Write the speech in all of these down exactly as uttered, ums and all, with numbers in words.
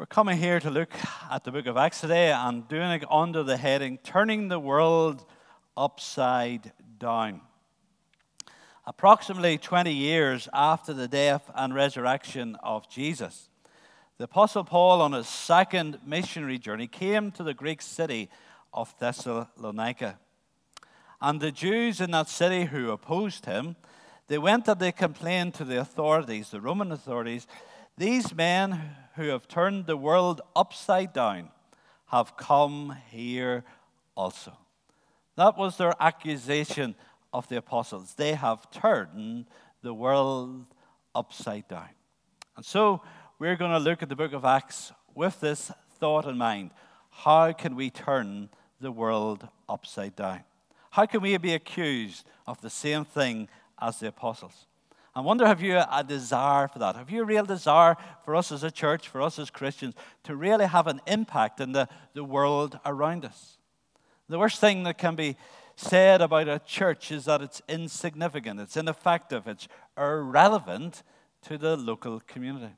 We're coming here to look at the book of Acts today and doing it under the heading, Turning the World Upside Down. Approximately twenty years after the death and resurrection of Jesus, the Apostle Paul, on his second missionary journey, came to the Greek city of Thessalonica. And the Jews in that city who opposed him, they went and they complained to the authorities, the Roman authorities, "These men who have turned the world upside down have come here also." That was their accusation of the apostles. They have turned the world upside down. And so we're going to look at the book of Acts with this thought in mind. How can we turn the world upside down? How can we be accused of the same thing as the apostles? I wonder, have you a desire for that? Have you a real desire for us as a church, for us as Christians, to really have an impact in the, the world around us? The worst thing that can be said about a church is that it's insignificant, it's ineffective, it's irrelevant to the local community.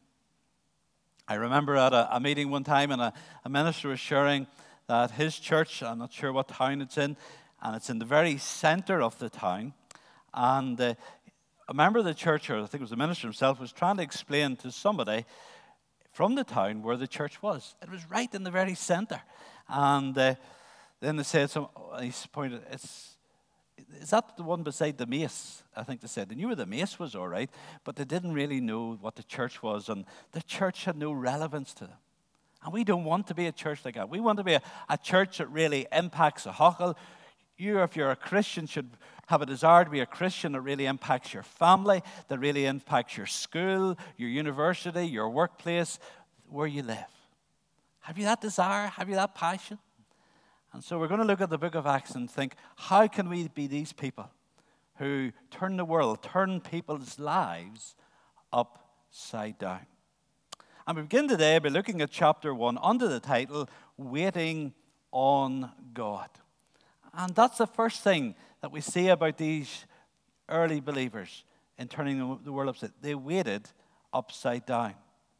I remember at a, a meeting one time, and a, a minister was sharing that his church, I'm not sure what town it's in, and it's in the very center of the town, and uh, a member of the church, or I think it was the minister himself, was trying to explain to somebody from the town where the church was. It was right in the very center. And uh, then they said, some, he pointed, it's, is that the one beside the mace? I think they said. They knew where the mace was, all right, but they didn't really know what the church was, and the church had no relevance to them. And we don't want to be a church like that. We want to be a, a church that really impacts a huckle. You, if you're a Christian, should have a desire to be a Christian that really impacts your family, that really impacts your school, your university, your workplace, where you live. Have you that desire? Have you that passion? And so we're going to look at the book of Acts and think, how can we be these people who turn the world, turn people's lives upside down? And we begin today by looking at chapter one under the title, Waiting on God. And that's the first thing that we see about these early believers in turning the world upside down. They waited upside down.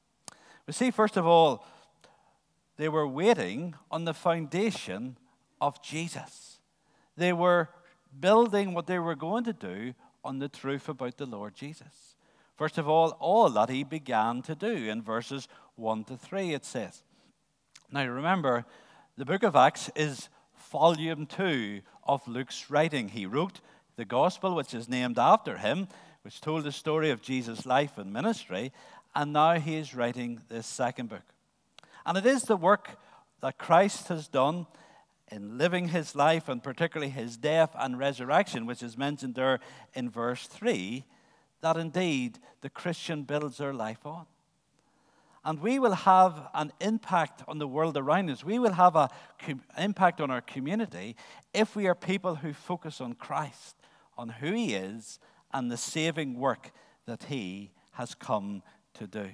We see, first of all, they were waiting on the foundation of Jesus. They were building what they were going to do on the truth about the Lord Jesus. First of all, all that he began to do. In verses one to three, it says. Now remember, the book of Acts is volume two of Luke's writing. He wrote the gospel, which is named after him, which told the story of Jesus' life and ministry, and now he is writing this second book. And it is the work that Christ has done in living his life, and particularly his death and resurrection, which is mentioned there in verse three, that indeed the Christian builds their life on. And we will have an impact on the world around us. We will have an com- impact on our community if we are people who focus on Christ, on who he is, and the saving work that he has come to do.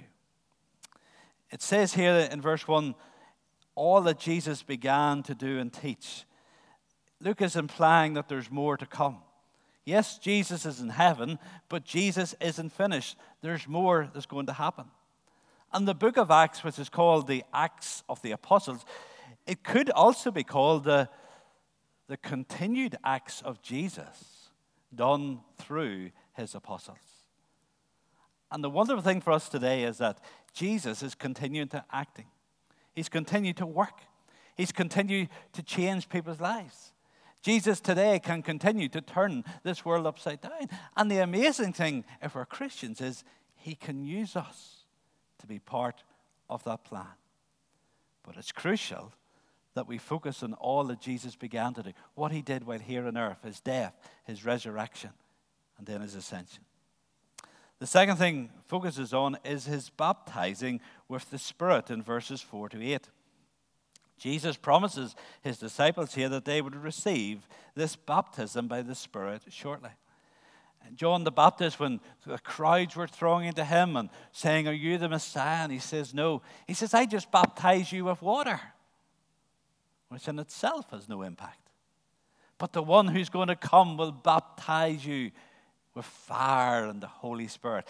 It says here in verse one, all that Jesus began to do and teach. Luke is implying that there's more to come. Yes, Jesus is in heaven, but Jesus isn't finished. There's more that's going to happen. And the book of Acts, which is called the Acts of the Apostles, it could also be called the, the continued acts of Jesus done through his apostles. And the wonderful thing for us today is that Jesus is continuing to acting. He's continued to work. He's continued to change people's lives. Jesus today can continue to turn this world upside down. And the amazing thing, if we're Christians, is he can use us to be part of that plan. But it's crucial that we focus on all that Jesus began to do, what he did while here on earth, his death, his resurrection, and then his ascension. The second thing focuses on is his baptizing with the Spirit in verses four to eight. Jesus promises his disciples here that they would receive this baptism by the Spirit shortly. John the Baptist, when the crowds were thronging to him and saying, "Are you the Messiah?" And he says, "No." He says, "I just baptize you with water," which in itself has no impact. But the one who's going to come will baptize you with fire and the Holy Spirit.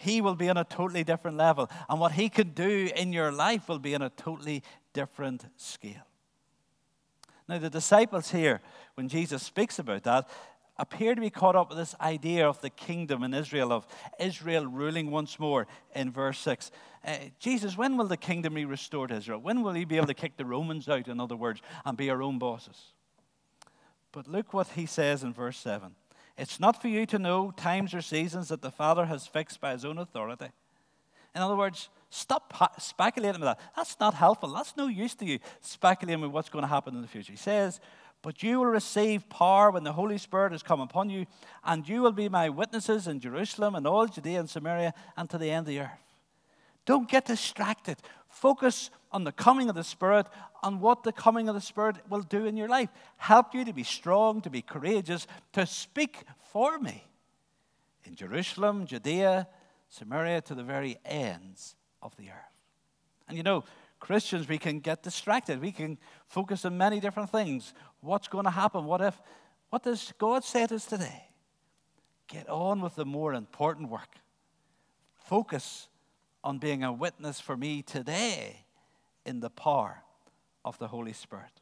he will be on a totally different level. And what he can do in your life will be on a totally different scale. Now, the disciples here, when Jesus speaks about that, appear to be caught up with this idea of the kingdom in Israel, of Israel ruling once more in verse six. Uh, Jesus, when will the kingdom be restored to Israel? When will he be able to kick the Romans out, in other words, and be our own bosses? But look what he says in verse seven. It's not for you to know times or seasons that the Father has fixed by his own authority. In other words, stop speculating with that. That's not helpful. That's no use to you, speculating with what's going to happen in the future. He says, but you will receive power when the Holy Spirit has come upon you, and you will be my witnesses in Jerusalem and all Judea and Samaria and to the end of the earth. Don't get distracted. Focus on the coming of the Spirit, on what the coming of the Spirit will do in your life. Help you to be strong, to be courageous, to speak for me in Jerusalem, Judea, Samaria, to the very ends of the earth. And you know, Christians, we can get distracted. We can focus on many different things. What's going to happen? What if? What does God say to us today? Get on with the more important work. Focus on being a witness for me today in the power of the Holy Spirit.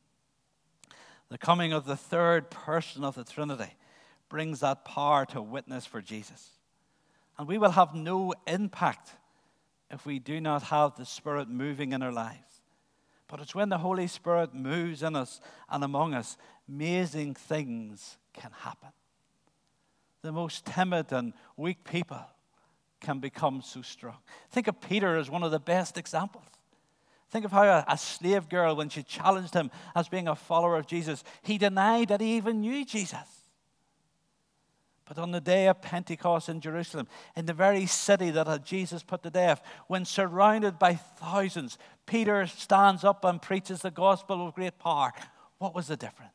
The coming of the third person of the Trinity brings that power to witness for Jesus. And we will have no impact if we do not have the Spirit moving in our lives. But it's when the Holy Spirit moves in us and among us, amazing things can happen. The most timid and weak people can become so strong. Think of Peter as one of the best examples. Think of how a, a slave girl, when she challenged him as being a follower of Jesus, he denied that he even knew Jesus. But on the day of Pentecost in Jerusalem, in the very city that had Jesus put to death, when surrounded by thousands, Peter stands up and preaches the gospel with great power. What was the difference?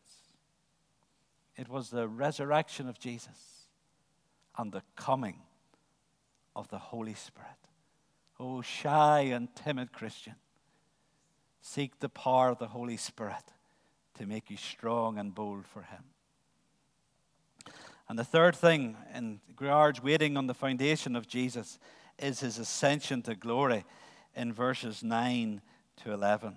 It was the resurrection of Jesus and the coming of the Holy Spirit. Oh, shy and timid Christian, seek the power of the Holy Spirit to make you strong and bold for him. And the third thing in regards waiting on the foundation of Jesus is his ascension to glory in verses nine to eleven.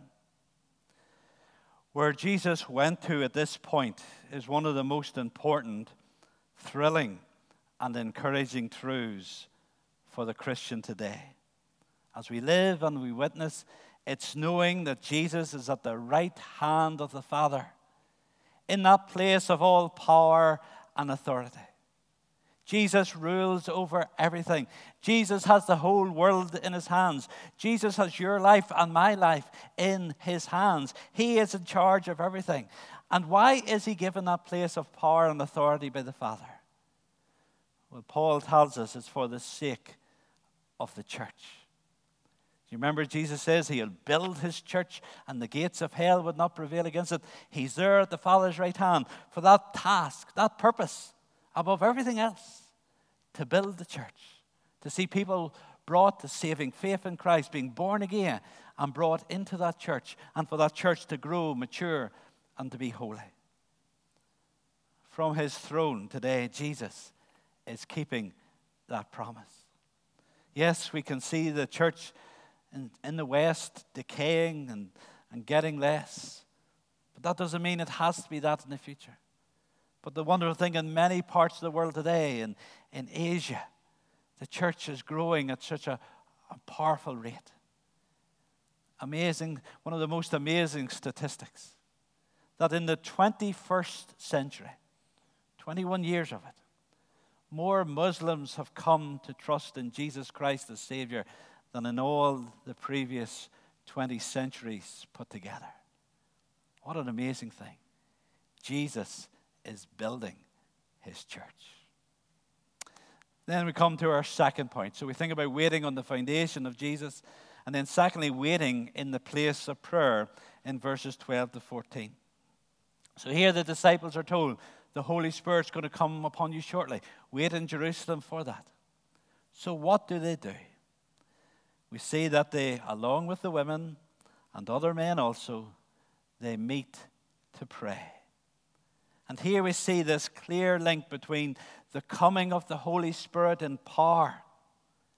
Where Jesus went to at this point is one of the most important, thrilling, and encouraging truths for the Christian today. As we live and we witness, it's knowing that Jesus is at the right hand of the Father, in that place of all power and authority. Jesus rules over everything. Jesus has the whole world in his hands. Jesus has your life and my life in his hands. He is in charge of everything. And why is he given that place of power and authority by the Father? Well, Paul tells us it's for the sake of the church. You remember Jesus says he'll build his church and the gates of hell would not prevail against it. He's there at the Father's right hand for that task, that purpose, above everything else, to build the church, to see people brought to saving faith in Christ, being born again and brought into that church, and for that church to grow, mature, and to be holy. From his throne today, Jesus is keeping that promise. Yes, we can see the church in, in the West decaying and, and getting less. But that doesn't mean it has to be that in the future. But the wonderful thing in many parts of the world today, in, in Asia, the church is growing at such a, a powerful rate. Amazing, one of the most amazing statistics, that in the twenty-first century, twenty-one years of it, more Muslims have come to trust in Jesus Christ as Savior than in all the previous twenty centuries put together. What an amazing thing. Jesus is building his church. Then we come to our second point. So we think about waiting on the foundation of Jesus, and then secondly, waiting in the place of prayer in verses twelve to fourteen. So here the disciples are told, the Holy Spirit's going to come upon you shortly. Wait in Jerusalem for that. So what do they do? We see that they, along with the women and other men also, they meet to pray. And here we see this clear link between the coming of the Holy Spirit in power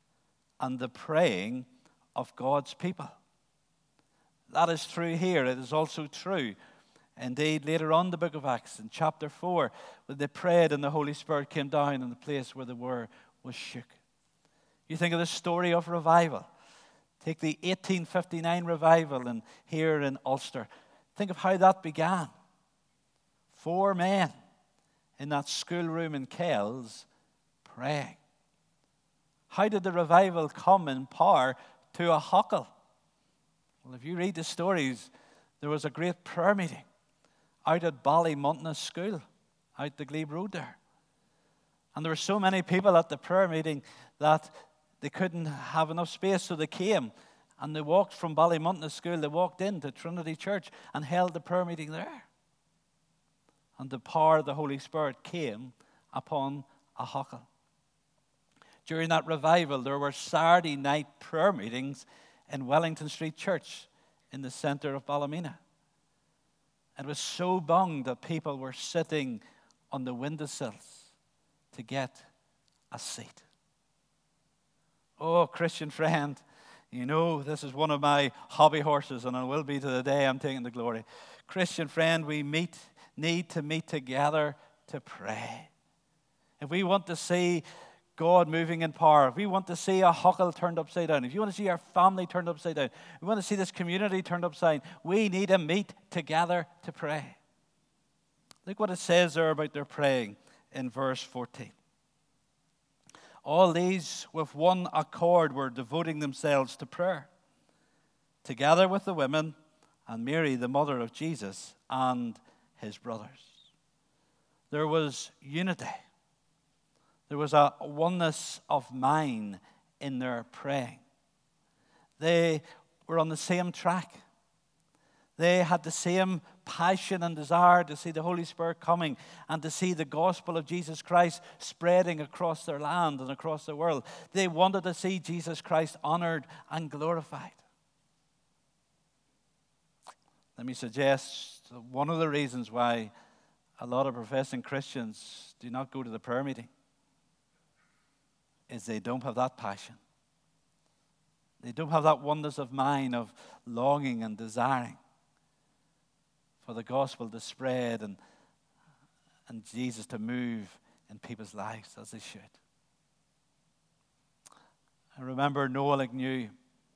and the praying of God's people. That is true here. It is also true, indeed, later on in the book of Acts, in chapter four, when they prayed and the Holy Spirit came down in the place where they were was shook. You think of the story of revival. Take the eighteen fifty-nine revival in, here in Ulster. Think of how that began. Four men in that schoolroom in Kells praying. How did the revival come in power to a Huckle? Well, if you read the stories, there was a great prayer meeting out at Ballymunna School, out the Glebe Road there. And there were so many people at the prayer meeting that they couldn't have enough space, so they came and they walked from Ballymunna School, they walked into Trinity Church and held the prayer meeting there. And the power of the Holy Spirit came upon a Huckle. During that revival, there were Saturday night prayer meetings in Wellington Street Church in the centre of Ballymena. It was so bung that people were sitting on the windowsills to get a seat. Oh, Christian friend, you know this is one of my hobby horses, and it will be to the day I'm taking the glory. Christian friend, we meet, need to meet together to pray. If we want to see God moving in power, if we want to see a Huckle turned upside down, if you want to see our family turned upside down, we want to see this community turned upside down, we need to meet together to pray. Look what it says there about their praying in verse fourteen. All these with one accord were devoting themselves to prayer, together with the women and Mary, the mother of Jesus, and his brothers. There was unity. There was a oneness of mind in their praying. They were on the same track. They had the same passion and desire to see the Holy Spirit coming and to see the gospel of Jesus Christ spreading across their land and across the world. They wanted to see Jesus Christ honored and glorified. Let me suggest one of the reasons why a lot of professing Christians do not go to the prayer meeting is they don't have that passion. They don't have that oneness of mind of longing and desiring for the gospel to spread and, and Jesus to move in people's lives as they should. I remember Noel Agnew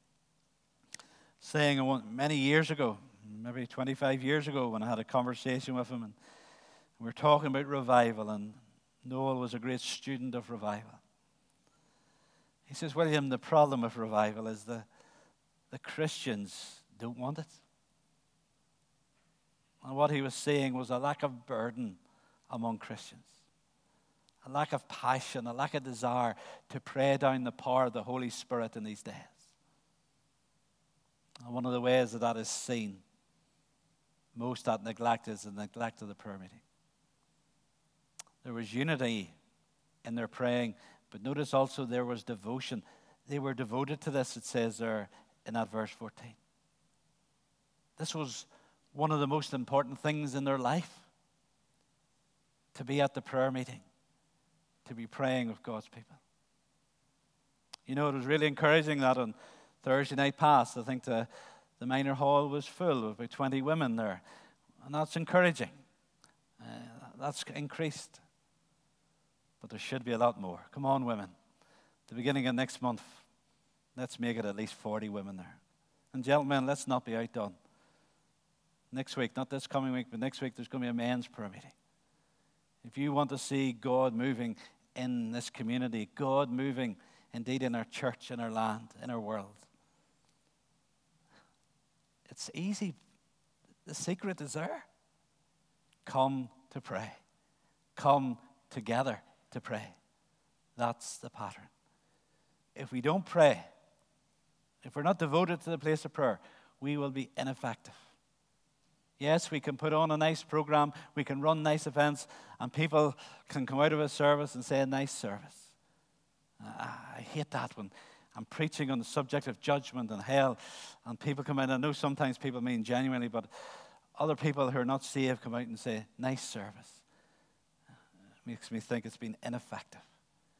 saying many years ago, maybe twenty-five years ago, when I had a conversation with him, and we were talking about revival, and Noel was a great student of revival. He says, William, the problem with revival is the, the Christians don't want it. And what he was saying was a lack of burden among Christians, a lack of passion, a lack of desire to pray down the power of the Holy Spirit in these days. And one of the ways that that is seen, most that neglect is the neglect of the prayer meeting. There was unity in their praying, but notice also there was devotion. They were devoted to this, it says there in that verse fourteen. This was one of the most important things in their life, to be at the prayer meeting, to be praying with God's people. You know, it was really encouraging that on Thursday night past, I think the, the minor hall was full with about twenty women there. And that's encouraging. Uh, that's increased. But there should be a lot more. Come on, women. At the beginning of next month, let's make it at least forty women there. And gentlemen, let's not be outdone. Next week, not this coming week, but next week, there's going to be a men's prayer meeting. If you want to see God moving in this community, God moving indeed in our church, in our land, in our world, it's easy. The secret is there. Come to pray. Come together to pray. That's the pattern. If we don't pray, if we're not devoted to the place of prayer, we will be ineffective. Yes, we can put on a nice program, we can run nice events, and people can come out of a service and say a nice service. I hate that when I'm preaching on the subject of judgment and hell, and people come in. I know sometimes people mean genuinely, but other people who are not saved come out and say, nice service. It makes me think it's been ineffective.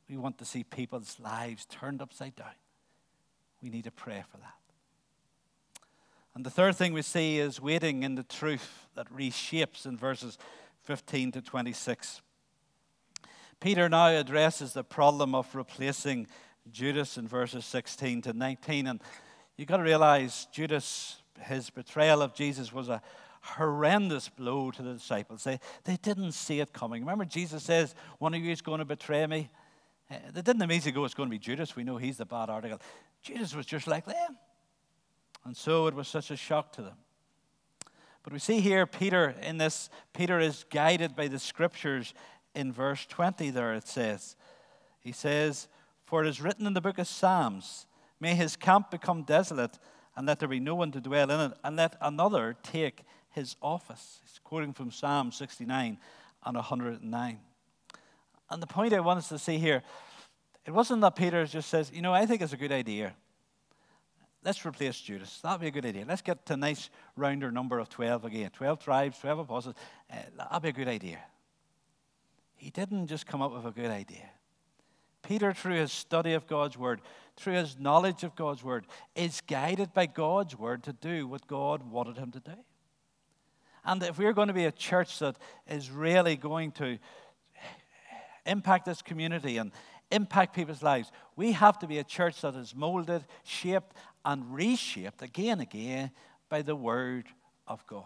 We want to see people's lives turned upside down. We need to pray for that. And the third thing we see is waiting in the truth that reshapes in verses fifteen to twenty-six. Peter now addresses the problem of replacing Judas in verses sixteen to nineteen. And you've got to realize Judas, his betrayal of Jesus was a horrendous blow to the disciples. They, they didn't see it coming. Remember, Jesus says, one of you is going to betray me. They didn't immediately go, it's going to be Judas. We know he's the bad article. Judas was just like them. And so it was such a shock to them. But we see here Peter in this, Peter is guided by the scriptures in verse twenty there it says. He says, for it is written in the book of Psalms, may his camp become desolate, and let there be no one to dwell in it, and let another take his office. He's quoting from Psalm sixty-nine and one hundred nine. And the point I want us to see here, it wasn't that Peter just says, you know, I think it's a good idea. Let's replace Judas. That'd be a good idea. Let's get to a nice rounder number of twelve again. twelve tribes, twelve apostles. Uh, that'd be a good idea. He didn't just come up with a good idea. Peter, through his study of God's word, through his knowledge of God's word, is guided by God's word to do what God wanted him to do. And if we're going to be a church that is really going to impact this community and impact people's lives, we have to be a church that is molded, shaped, and reshaped again and again by the word of God.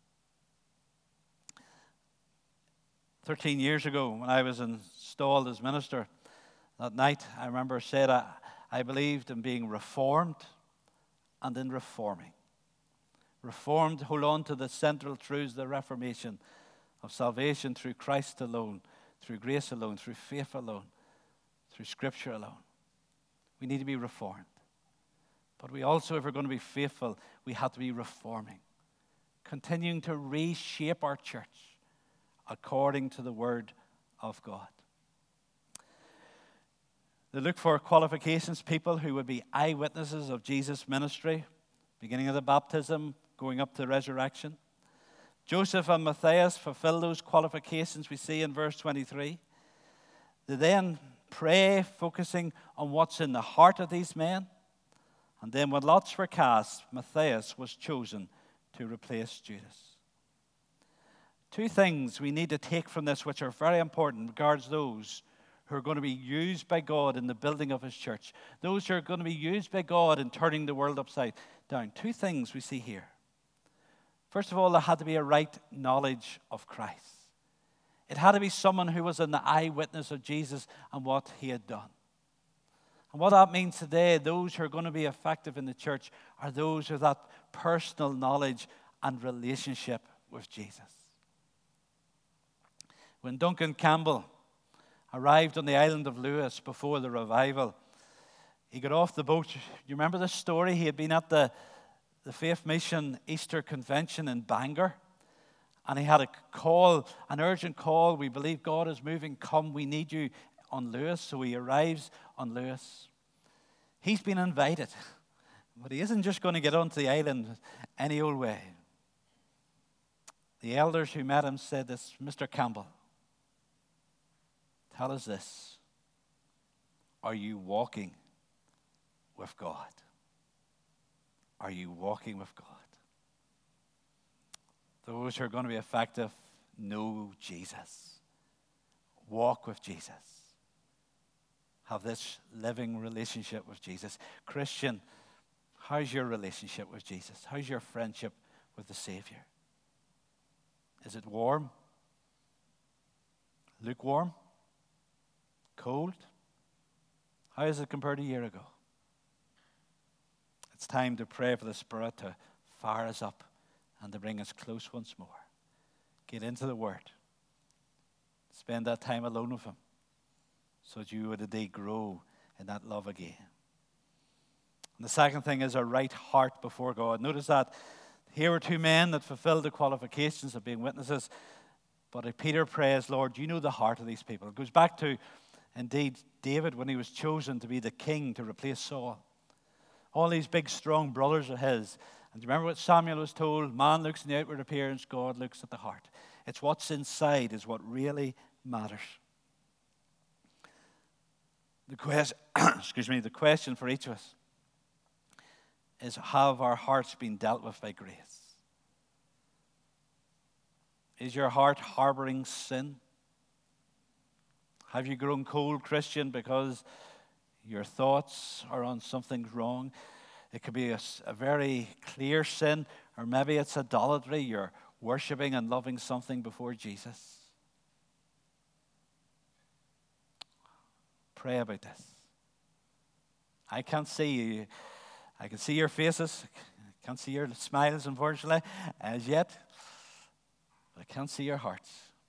Thirteen years ago, when I was installed as minister, that night I remember said I, I believed in being reformed and in reforming. Reformed, hold on to the central truths of the Reformation of salvation through Christ alone, through grace alone, through faith alone, through Scripture alone. We need to be reformed. But we also, if we're going to be faithful, we have to be reforming, continuing to reshape our church according to the Word of God. They look for qualifications, people who would be eyewitnesses of Jesus' ministry, beginning of the baptism, going up to the resurrection. Joseph and Matthias fulfill those qualifications we see in verse twenty-three. They then pray, focusing on what's in the heart of these men. And then when lots were cast, Matthias was chosen to replace Judas. Two things we need to take from this which are very important regards those who are going to be used by God in the building of his church. Those who are going to be used by God in turning the world upside down. Two things we see here. First of all, there had to be a right knowledge of Christ. It had to be someone who was an eyewitness of Jesus and what he had done. And what that means today, those who are going to be effective in the church are those with that personal knowledge and relationship with Jesus. When Duncan Campbell arrived on the island of Lewis before the revival, he got off the boat. You remember this story? He had been at the, the Faith Mission Easter Convention in Bangor, and he had a call, an urgent call. We believe God is moving. Come, we need you on Lewis. So he arrives on Lewis. He's been invited, but he isn't just going to get onto the island any old way. The elders who met him said this, Mister Campbell, tell us this. Are you walking with God? Are you walking with God? Those who are going to be effective know Jesus. Walk with Jesus. Have this living relationship with Jesus. Christian, how's your relationship with Jesus? How's your friendship with the Savior? Is it warm? Lukewarm? Cold? How is it compared to a year ago? It's time to pray for the Spirit to fire us up and to bring us close once more. Get into the Word. Spend that time alone with Him so that you would indeed grow in that love again. And the second thing is a right heart before God. Notice that here were two men that fulfilled the qualifications of being witnesses. But Peter prays, Lord, you know the heart of these people. It goes back to, indeed, David when he was chosen to be the king to replace Saul. All these big, strong brothers of his. And do you remember what Samuel was told? Man looks in the outward appearance, God looks at the heart. It's what's inside is what really matters. The question, excuse me, the question for each of us is, have our hearts been dealt with by grace? Is your heart harboring sin? Have you grown cold, Christian, because your thoughts are on something wrong? It could be a, a very clear sin, or maybe it's idolatry. You're worshiping and loving something before Jesus. Pray about this. I can't see you. I can see your faces. I can't see your smiles, unfortunately, as yet. I can't see your hearts.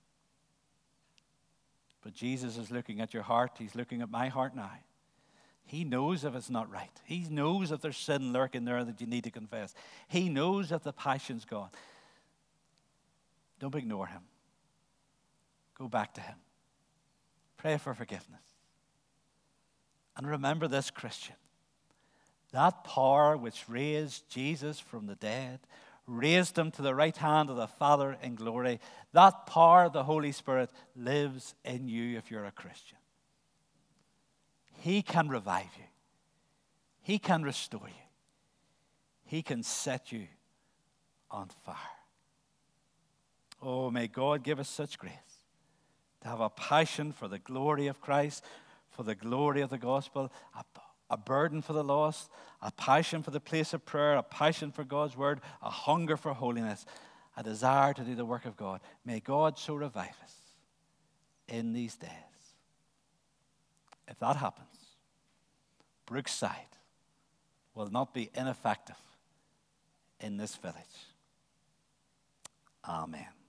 But Jesus is looking at your heart. He's looking at my heart now. He knows if it's not right. He knows if there's sin lurking there that you need to confess. He knows if the passion's gone. Don't ignore him. Go back to him. Pray for forgiveness. And remember this, Christian. That power which raised Jesus from the dead, raised him to the right hand of the Father in glory, that power, the Holy Spirit, lives in you if you're a Christian. He can revive you. He can restore you. He can set you on fire. Oh, may God give us such grace to have a passion for the glory of Christ, for the glory of the gospel, a, a burden for the lost, a passion for the place of prayer, a passion for God's word, a hunger for holiness, a desire to do the work of God. May God so revive us in these days. If that happens, Brookside will not be ineffective in this village. Amen.